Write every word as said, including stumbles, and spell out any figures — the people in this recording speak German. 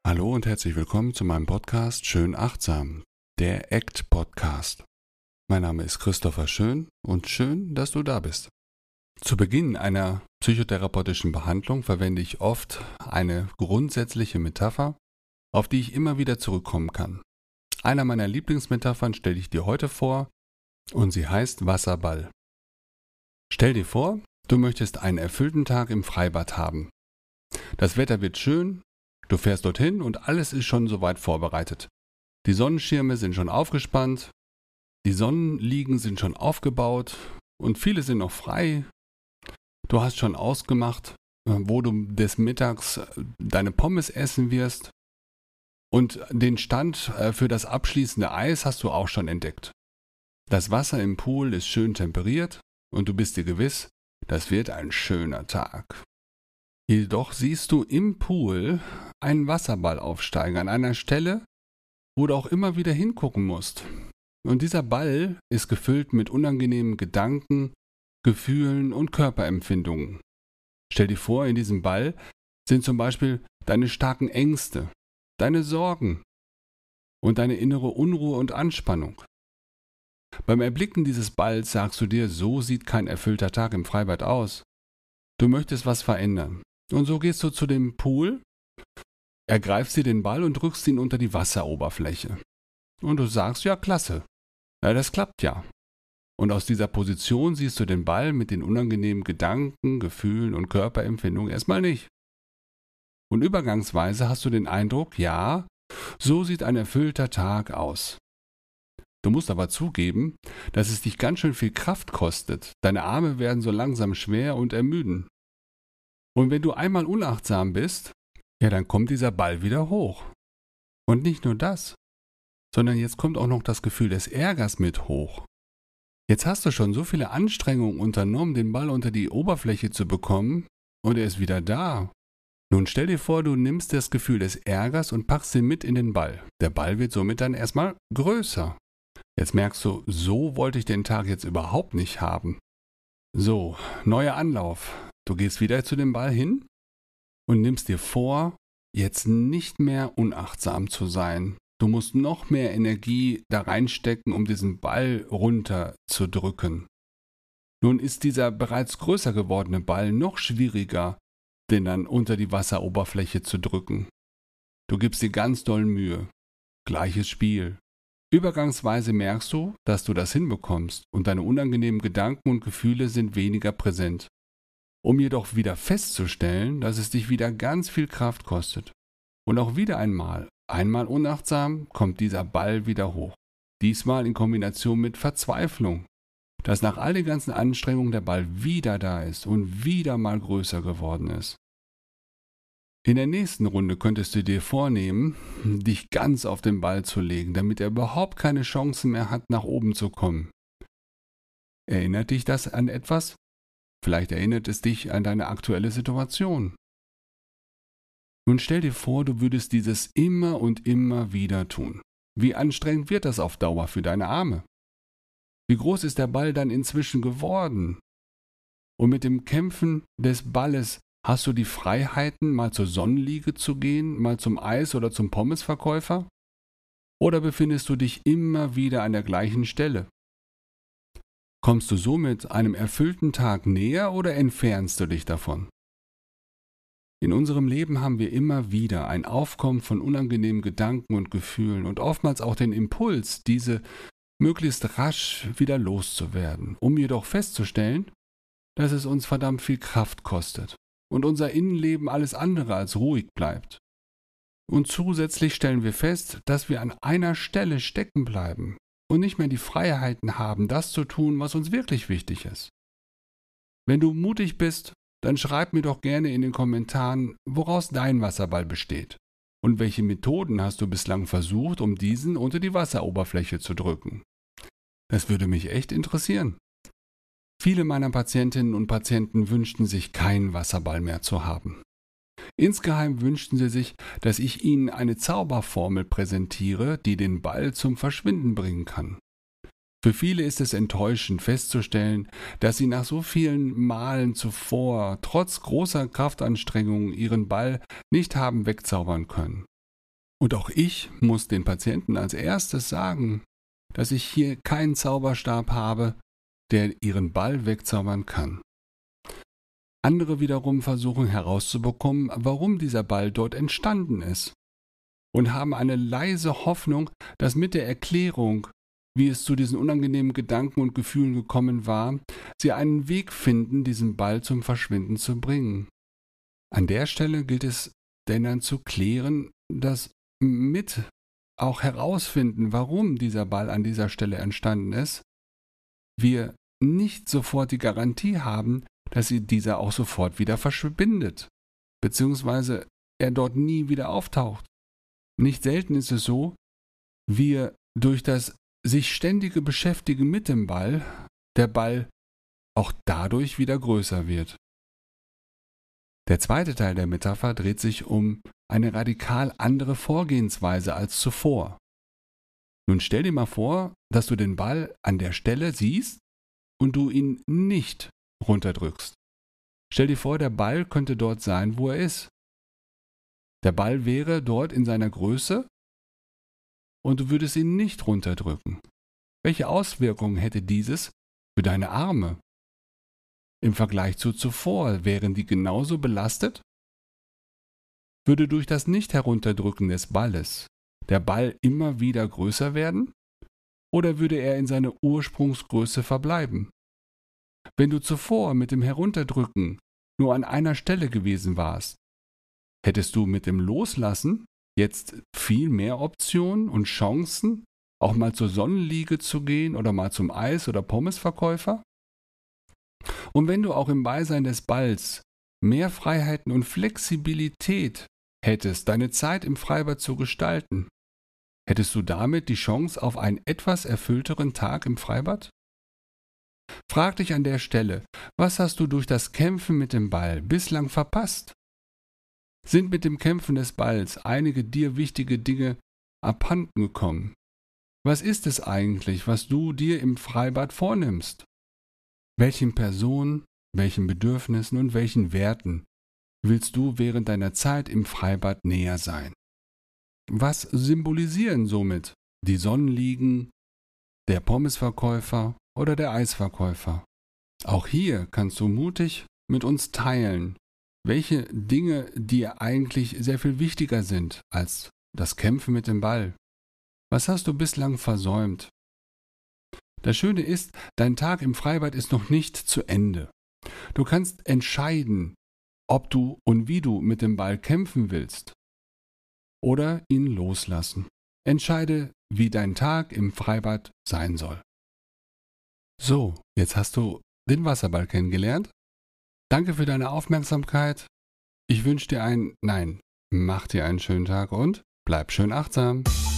Hallo und herzlich willkommen zu meinem Podcast Schön Achtsam, der A C T-Podcast. Mein Name ist Christopher Schön und schön, dass du da bist. Zu Beginn einer psychotherapeutischen Behandlung verwende ich oft eine grundsätzliche Metapher, auf die ich immer wieder zurückkommen kann. Einer meiner Lieblingsmetaphern stelle ich dir heute vor und sie heißt Wasserball. Stell dir vor, du möchtest einen erfüllten Tag im Freibad haben. Das Wetter wird schön. Du fährst dorthin und alles ist schon soweit vorbereitet. Die Sonnenschirme sind schon aufgespannt, die Sonnenliegen sind schon aufgebaut und viele sind noch frei. Du hast schon ausgemacht, wo du des Mittags deine Pommes essen wirst und den Stand für das abschließende Eis hast du auch schon entdeckt. Das Wasser im Pool ist schön temperiert und du bist dir gewiss, das wird ein schöner Tag. Jedoch siehst du im Pool einen Wasserball aufsteigen, an einer Stelle, wo du auch immer wieder hingucken musst. Und dieser Ball ist gefüllt mit unangenehmen Gedanken, Gefühlen und Körperempfindungen. Stell dir vor, in diesem Ball sind zum Beispiel deine starken Ängste, deine Sorgen und deine innere Unruhe und Anspannung. Beim Erblicken dieses Balls sagst du dir, so sieht kein erfüllter Tag im Freibad aus. Du möchtest was verändern. Und so gehst du zu dem Pool, ergreifst dir den Ball und drückst ihn unter die Wasseroberfläche. Und du sagst, ja, klasse. Ja, das klappt ja. Und aus dieser Position siehst du den Ball mit den unangenehmen Gedanken, Gefühlen und Körperempfindungen erstmal nicht. Und übergangsweise hast du den Eindruck, ja, so sieht ein erfüllter Tag aus. Du musst aber zugeben, dass es dich ganz schön viel Kraft kostet. Deine Arme werden so langsam schwer und ermüden. Und wenn du einmal unachtsam bist, ja, dann kommt dieser Ball wieder hoch. Und nicht nur das, sondern jetzt kommt auch noch das Gefühl des Ärgers mit hoch. Jetzt hast du schon so viele Anstrengungen unternommen, den Ball unter die Oberfläche zu bekommen, und er ist wieder da. Nun stell dir vor, du nimmst das Gefühl des Ärgers und packst ihn mit in den Ball. Der Ball wird somit dann erstmal größer. Jetzt merkst du, so wollte ich den Tag jetzt überhaupt nicht haben. So, neuer Anlauf. Du gehst wieder zu dem Ball hin und nimmst dir vor, jetzt nicht mehr unachtsam zu sein. Du musst noch mehr Energie da reinstecken, um diesen Ball runterzudrücken. Nun ist dieser bereits größer gewordene Ball noch schwieriger, den dann unter die Wasseroberfläche zu drücken. Du gibst dir ganz doll Mühe. Gleiches Spiel. Übergangsweise merkst du, dass du das hinbekommst und deine unangenehmen Gedanken und Gefühle sind weniger präsent. Um jedoch wieder festzustellen, dass es dich wieder ganz viel Kraft kostet. Und auch wieder einmal, einmal unachtsam, kommt dieser Ball wieder hoch. Diesmal in Kombination mit Verzweiflung, dass nach all den ganzen Anstrengungen der Ball wieder da ist und wieder mal größer geworden ist. In der nächsten Runde könntest du dir vornehmen, dich ganz auf den Ball zu legen, damit er überhaupt keine Chancen mehr hat, nach oben zu kommen. Erinnert dich das an etwas? Vielleicht erinnert es dich an deine aktuelle Situation. Nun stell dir vor, du würdest dieses immer und immer wieder tun. Wie anstrengend wird das auf Dauer für deine Arme? Wie groß ist der Ball dann inzwischen geworden? Und mit dem Kämpfen des Balles hast du die Freiheiten, mal zur Sonnenliege zu gehen, mal zum Eis- oder zum Pommesverkäufer? Oder befindest du dich immer wieder an der gleichen Stelle? Kommst du somit einem erfüllten Tag näher oder entfernst du dich davon? In unserem Leben haben wir immer wieder ein Aufkommen von unangenehmen Gedanken und Gefühlen und oftmals auch den Impuls, diese möglichst rasch wieder loszuwerden, um jedoch festzustellen, dass es uns verdammt viel Kraft kostet und unser Innenleben alles andere als ruhig bleibt. Und zusätzlich stellen wir fest, dass wir an einer Stelle stecken bleiben und nicht mehr die Freiheiten haben, das zu tun, was uns wirklich wichtig ist. Wenn du mutig bist, dann schreib mir doch gerne in den Kommentaren, woraus dein Wasserball besteht und welche Methoden hast du bislang versucht, um diesen unter die Wasseroberfläche zu drücken. Das würde mich echt interessieren. Viele meiner Patientinnen und Patienten wünschten sich, keinen Wasserball mehr zu haben. Insgeheim wünschten sie sich, dass ich ihnen eine Zauberformel präsentiere, die den Ball zum Verschwinden bringen kann. Für viele ist es enttäuschend festzustellen, dass sie nach so vielen Malen zuvor trotz großer Kraftanstrengungen ihren Ball nicht haben wegzaubern können. Und auch ich muss den Patienten als erstes sagen, dass ich hier keinen Zauberstab habe, der ihren Ball wegzaubern kann. Andere wiederum versuchen herauszubekommen, warum dieser Ball dort entstanden ist und haben eine leise Hoffnung, dass mit der Erklärung, wie es zu diesen unangenehmen Gedanken und Gefühlen gekommen war, sie einen Weg finden, diesen Ball zum Verschwinden zu bringen. An der Stelle gilt es denn dann zu klären, dass mit auch herausfinden, warum dieser Ball an dieser Stelle entstanden ist, wir nicht sofort die Garantie haben, dass sie dieser auch sofort wieder verschwindet, beziehungsweise er dort nie wieder auftaucht. Nicht selten ist es so, wir durch das sich ständige Beschäftigen mit dem Ball, der Ball auch dadurch wieder größer wird. Der zweite Teil der Metapher dreht sich um eine radikal andere Vorgehensweise als zuvor. Nun stell dir mal vor, dass du den Ball an der Stelle siehst und du ihn nicht runterdrückst. Stell dir vor, der Ball könnte dort sein, wo er ist. Der Ball wäre dort in seiner Größe und du würdest ihn nicht runterdrücken. Welche Auswirkungen hätte dieses für deine Arme? Im Vergleich zu zuvor, wären die genauso belastet? Würde durch das Nicht-Herunterdrücken des Balles der Ball immer wieder größer werden? Oder würde er in seiner Ursprungsgröße verbleiben? Wenn du zuvor mit dem Herunterdrücken nur an einer Stelle gewesen warst, hättest du mit dem Loslassen jetzt viel mehr Optionen und Chancen, auch mal zur Sonnenliege zu gehen oder mal zum Eis- oder Pommesverkäufer? Und wenn du auch im Beisein des Balls mehr Freiheiten und Flexibilität hättest, deine Zeit im Freibad zu gestalten, hättest du damit die Chance auf einen etwas erfüllteren Tag im Freibad? Frag dich an der Stelle, was hast du durch das Kämpfen mit dem Ball bislang verpasst? Sind mit dem Kämpfen des Balls einige dir wichtige Dinge abhanden gekommen? Was ist es eigentlich, was du dir im Freibad vornimmst? Welchen Personen, welchen Bedürfnissen und welchen Werten willst du während deiner Zeit im Freibad näher sein? Was symbolisieren somit die Sonnenliegen, der Pommesverkäufer oder der Eisverkäufer? Auch hier kannst du mutig mit uns teilen, welche Dinge dir eigentlich sehr viel wichtiger sind als das Kämpfen mit dem Ball. Was hast du bislang versäumt? Das Schöne ist, dein Tag im Freibad ist noch nicht zu Ende. Du kannst entscheiden, ob du und wie du mit dem Ball kämpfen willst oder ihn loslassen. Entscheide, wie dein Tag im Freibad sein soll. So, jetzt hast du den Wasserball kennengelernt. Danke für deine Aufmerksamkeit. Ich wünsche dir einen, nein, mach dir einen schönen Tag und bleib schön achtsam.